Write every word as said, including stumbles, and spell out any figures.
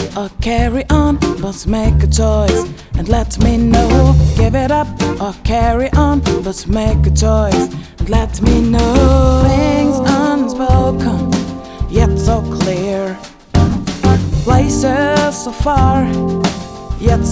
or carry on, but make a choice and let me know. Give it up or carry on, but make a choice and let me know. Things unspoken, yet so clear. Places so far, yet